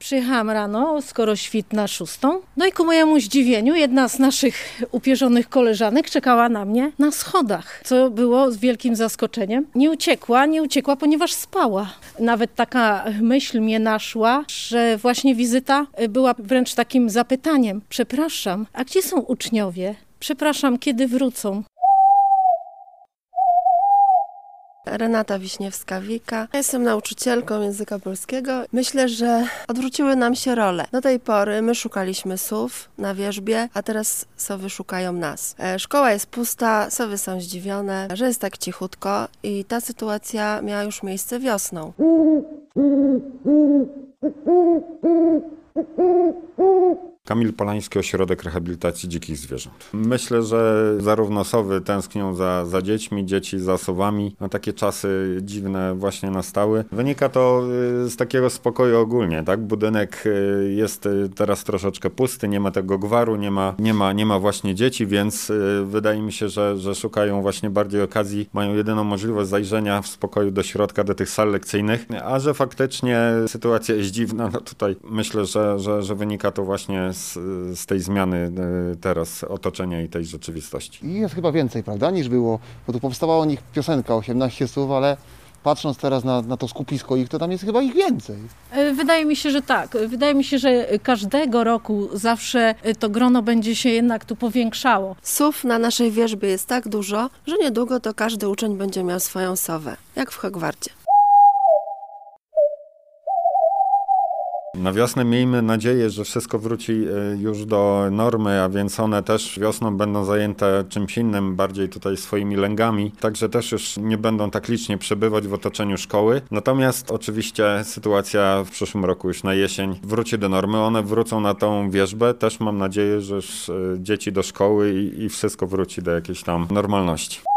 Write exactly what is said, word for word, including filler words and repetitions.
Przyjechałam rano, skoro świt na szóstą. No i ku mojemu zdziwieniu jedna z naszych upierzonych koleżanek czekała na mnie na schodach, co było z wielkim zaskoczeniem. Nie uciekła, nie uciekła, ponieważ spała. Nawet taka myśl mnie naszła, że właśnie wizyta była wręcz takim zapytaniem. Przepraszam, a gdzie są uczniowie? Przepraszam, kiedy wrócą? Renata Wiśniewska-Wika. Jestem nauczycielką języka polskiego. Myślę, że odwróciły nam się role. Do tej pory my szukaliśmy sów na wierzbie, a teraz sowy szukają nas. Szkoła jest pusta, sowy są zdziwione, że jest tak cichutko i ta sytuacja miała już miejsce wiosną. Kamil Polański, Ośrodek Rehabilitacji Dzikich Zwierząt. Myślę, że zarówno sowy tęsknią za, za dziećmi, dzieci za sowami. No, takie czasy dziwne właśnie nastały. Wynika to z takiego spokoju ogólnie, tak? Budynek jest teraz troszeczkę pusty, nie ma tego gwaru, nie ma, nie ma, nie ma właśnie dzieci, więc wydaje mi się, że, że szukają właśnie bardziej okazji, mają jedyną możliwość zajrzenia w spokoju do środka, do tych sal lekcyjnych, a że faktycznie sytuacja jest dziwna, no tutaj myślę, że, że, że wynika to właśnie Z, z tej zmiany teraz otoczenia i tej rzeczywistości. I jest chyba więcej, prawda, niż było, bo tu powstała o nich piosenka osiemnaście słów, ale patrząc teraz na, na to skupisko ich, to tam jest chyba ich więcej. Wydaje mi się, że tak. Wydaje mi się, że każdego roku zawsze to grono będzie się jednak tu powiększało. Sów na naszej wierzbie jest tak dużo, że niedługo to każdy uczeń będzie miał swoją sowę, jak w Hogwarcie. Na wiosnę miejmy nadzieję, że wszystko wróci już do normy, a więc one też wiosną będą zajęte czymś innym, bardziej tutaj swoimi lęgami, także też już nie będą tak licznie przebywać w otoczeniu szkoły. Natomiast oczywiście sytuacja w przyszłym roku już na jesień wróci do normy, one wrócą na tą wierzbę, też mam nadzieję, że już dzieci do szkoły i, i wszystko wróci do jakiejś tam normalności.